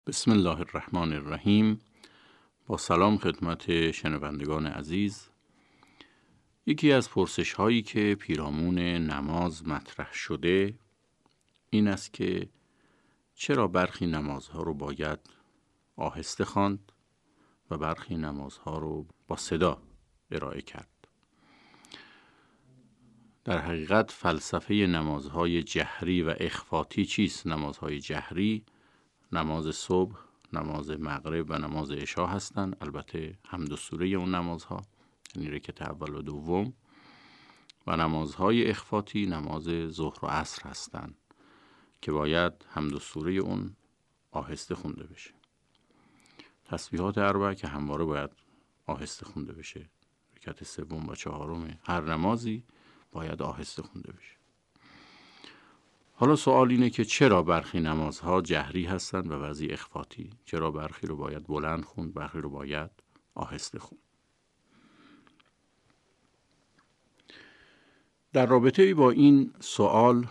بسم الله الرحمن الرحیم. با سلام خدمت شنوندگان عزیز. یکی از پرسش هایی که پیرامون نماز مطرح شده این است که چرا برخی نمازها رو باید آهسته خواند و برخی نمازها رو با صدا ارائه کرد. در حقیقت فلسفه نمازهای جهری و اخفاتی چیست؟ نمازهای جهری نماز صبح، نماز مغرب و نماز عشا هستند. البته حمد و سوره اون نمازها، یعنی رکعت اول و دوم، و نمازهای اخفاتی نماز ظهر و عصر هستند که باید حمد و سوره اون آهسته خونده بشه. تسبیحات اربع که همواره باید آهسته خونده بشه. رکعت سوم و چهارم هر نمازی باید آهسته خونده بشه. حالا سوال اینه که چرا برخی نمازها جهری هستند و بعضی اخفاتی؟ چرا برخی رو باید بلند خوند، برخی رو باید آهسته خوند؟ در رابطه با این سوال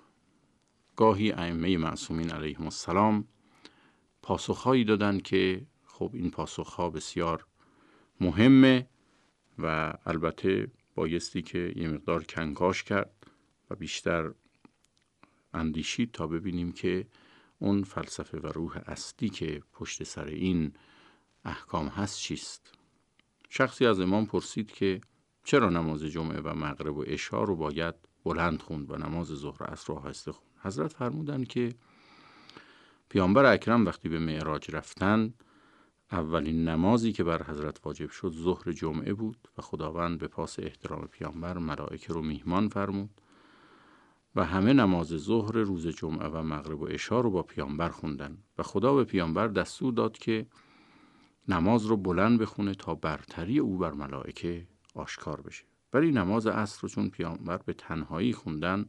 گاهی ائمه معصومین علیهم السلام پاسخهایی دادن که خب این پاسخها بسیار مهمه و البته بایستی که یه مقدار کنکاش کرد و بیشتر اندیشید تا ببینیم که اون فلسفه و روح اصلی که پشت سر این احکام هست چیست. شخصی از امام پرسید که چرا نماز جمعه و مغرب و عشا رو باید بلند خوند و نماز ظهر و عصر رو آهسته خوند؟ حضرت فرمودن که پیامبر اکرم وقتی به معراج رفتن اولین نمازی که بر حضرت واجب شد ظهر جمعه بود و خداوند به پاس احترام پیامبر ملائکه رو میهمان فرمود و همه نماز ظهر روز جمعه و مغرب و عشا رو با پیامبر خوندن و خدا به پیامبر دستور داد که نماز رو بلند بخونه تا برتری او بر ملائکه آشکار بشه. ولی نماز عصر رو چون پیامبر به تنهایی خوندن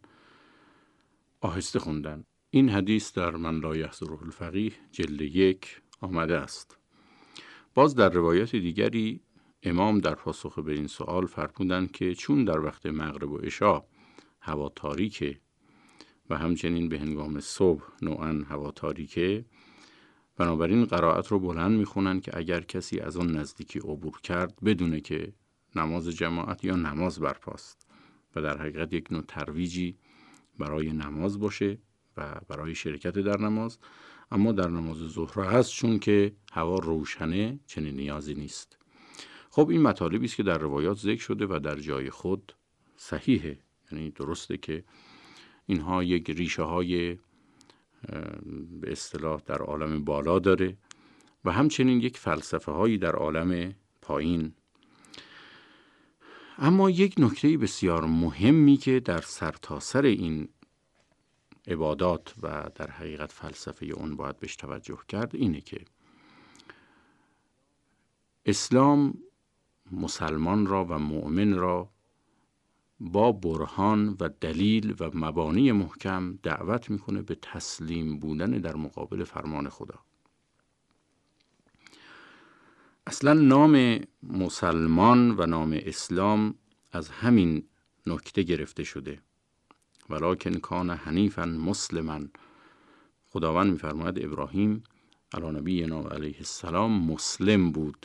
آهسته خوندن. این حدیث در من لا یحضره الفقیه جلد 1 آمده است. باز در روایت دیگری امام در پاسخ به این سوال فرمودند که چون در وقت مغرب و عشا هوا تاریکه و همچنین به هنگام صبح نوعاً هوا تاریکه، بنابراین قرائت رو بلند میخونن که اگر کسی از اون نزدیکی عبور کرد بدونه که نماز جماعت یا نماز برپاست و در حقیقت یک نوع ترویجی برای نماز باشه و برای شرکت در نماز. اما در نماز ظهر هست چون که هوا روشنه چنین نیازی نیست. خب این مطالبی است که در روایات ذکر شده و در جای خود صحیحه، یعنی درسته که اینها یک ریشه های به اصطلاح در عالم بالا داره و همچنین یک فلسفه هایی در عالم پایین. اما یک نکته بسیار مهمی که در سرتاسر این عبادات و در حقیقت فلسفه اون باید بهش توجه کرد اینه که اسلام مسلمان را و مؤمن را با برهان و دلیل و مبانی محکم دعوت میکنه به تسلیم بودن در مقابل فرمان خدا. اصلا نام مسلمان و نام اسلام از همین نکته گرفته شده. ولکن کان حنیفا مسلما. خداوند میفرماید ابراهیم علی نبینا علیه السلام مسلم بود،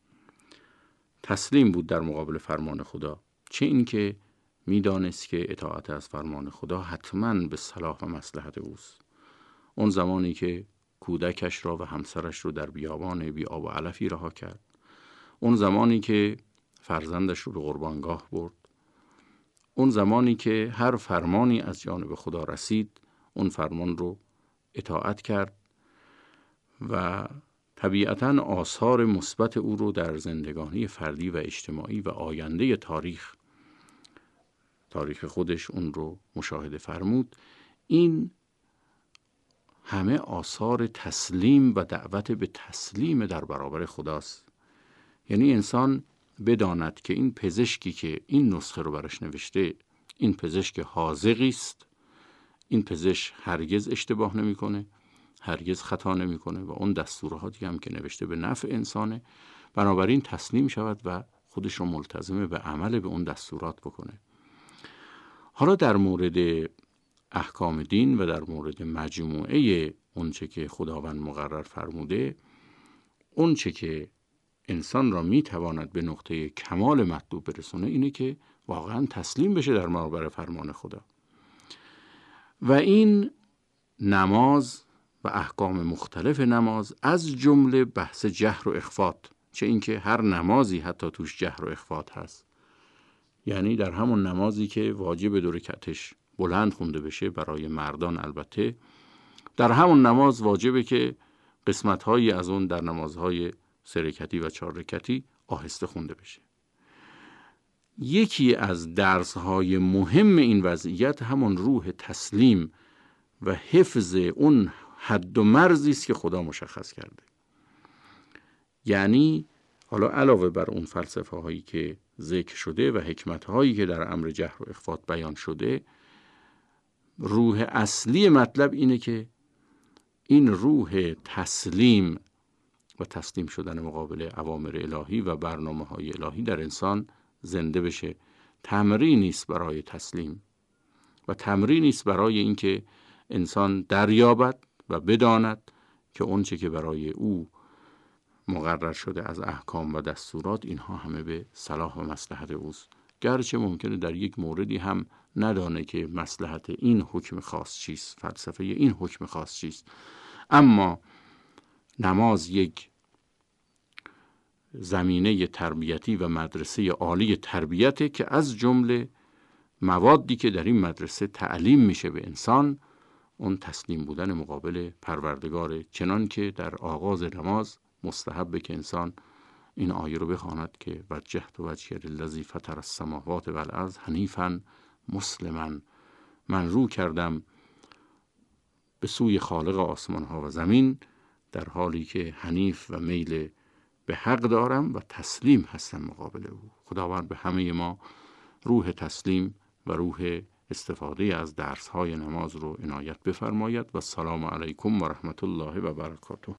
تسلیم بود در مقابل فرمان خدا، چه این که میدانست که اطاعت از فرمان خدا حتماً به صلاح و مصلحت اوست. اون زمانی که کودکش را و همسرش رو در بیابان بی آب و علفی رها کرد، اون زمانی که فرزندش رو به قربانگاه برد، اون زمانی که هر فرمانی از جانب خدا رسید اون فرمان رو اطاعت کرد و طبیعتاً آثار مثبت او رو در زندگانی فردی و اجتماعی و آینده تاریخ خودش اون رو مشاهده فرمود. این همه آثار تسلیم و دعوت به تسلیم در برابر خداست. یعنی انسان بداند که این پزشکی که این نسخه رو برش نوشته این پزشک حاذقی است، این پزشک هرگز اشتباه نمیکنه، هرگز خطا نمیکنه و اون دستوراتی هم که نوشته به نفع انسانه، بنابراین تسلیم شود و خودش رو ملتزم به عمل به اون دستورات بکنه. حالا در مورد احکام دین و در مورد مجموعه اون چه که خداوند مقرر فرموده، اون چه که انسان را میتواند به نقطه کمال مطلوب برسونه اینه که واقعا تسلیم بشه در برابر فرمان خدا. و این نماز و احکام مختلف نماز، از جمله بحث جهر و اخفات، چه اینکه هر نمازی حتی توش جهر و اخفات هست، یعنی در همون نمازی که واجب 2 رکعتش بلند خونده بشه برای مردان، البته در همون نماز واجبه که قسمت‌هایی از اون در نمازهای 3 رکعتی و 4 رکعتی آهسته خونده بشه. یکی از درس‌های مهم این وضعیت همون روح تسلیم و حفظ اون حد و مرزی است که خدا مشخص کرده. یعنی حالا علاوه بر اون فلسفه هایی که ذکر شده و حکمت هایی که در امر جهر و اخفات بیان شده، روح اصلی مطلب اینه که این روح تسلیم و تسلیم شدن مقابل اوامر الهی و برنامه های الهی در انسان زنده بشه. تمرینی است برای تسلیم و تمرینی است برای اینکه انسان دریابد و بداند که اون چه که برای او مقرر شده از احکام و دستورات، اینها همه به صلاح و مصلحت اوست، گرچه ممکنه در یک موردی هم ندانه که مصلحت این حکم خاص چیست، فلسفه این حکم خاص چیست. اما نماز یک زمینه تربیتی و مدرسه عالی تربیته که از جمله موادی که در این مدرسه تعلیم میشه به انسان، اون تسلیم بودن مقابل پروردگار، چنان که در آغاز نماز مستحبه که انسان این آیه رو بخواند که وجهت وجهی للذی فطر السماوات والارض حنیفا مسلما، من رو کردم به سوی خالق آسمان ها و زمین در حالی که حنیف و میل به حق دارم و تسلیم هستم مقابل او. خداوند به همه ما روح تسلیم و روح استفاده از درس‌های نماز رو عنایت بفرماید و السلام علیکم و رحمت الله و برکاته.